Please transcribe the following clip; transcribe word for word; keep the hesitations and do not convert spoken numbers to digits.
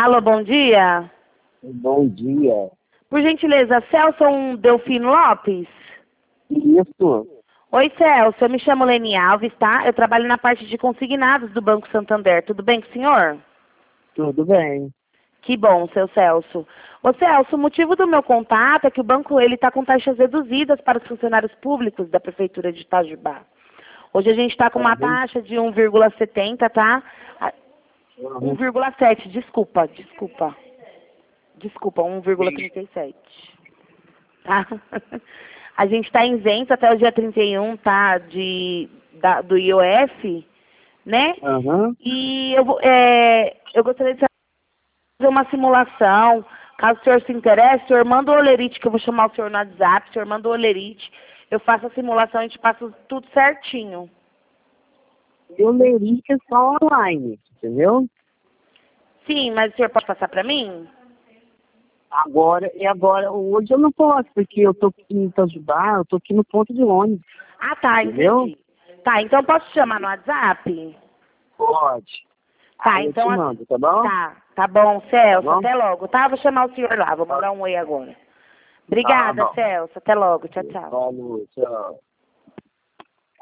Alô, bom dia. Bom dia. Por gentileza, Celso Delfino Lopes? Isso. Oi, Celso. Eu me chamo Leni Alves, tá? Eu trabalho na parte de consignados do Banco Santander. Tudo bem com o senhor? Tudo bem. Que bom, seu Celso. Ô, Celso, o motivo do meu contato é que o banco ele está com taxas reduzidas para os funcionários públicos da Prefeitura de Itajubá. Hoje a gente está com uma taxa de um vírgula setenta, tá? um vírgula sete, desculpa, desculpa. Desculpa, um vírgula trinta e sete. Tá? A gente está isento até o dia trinta e um, tá? De, da, do I O F, né? Uhum. E eu, vou- é, eu gostaria de fazer uma simulação. Caso o senhor se interesse, o senhor manda o Olerite, que eu vou chamar o senhor no WhatsApp, o senhor manda o Olerite, eu faço a simulação e a gente passa tudo certinho. Eu leria que é só online, entendeu? Sim, mas o senhor pode passar para mim? Agora, e agora, hoje eu não posso, porque eu tô aqui em Itajubá, eu tô aqui no ponto de ônibus. Ah, tá, Entendeu? entendi. Tá, então posso te chamar no WhatsApp? Pode. Tá, Aí eu então... te a- mando, tá bom? Tá, tá bom, Celso, Tá bom? até logo, tá? Vou chamar o senhor lá, vou mandar um oi agora. Tá Obrigada, bom. Celso, até logo, tchau, tchau. Falou, tchau.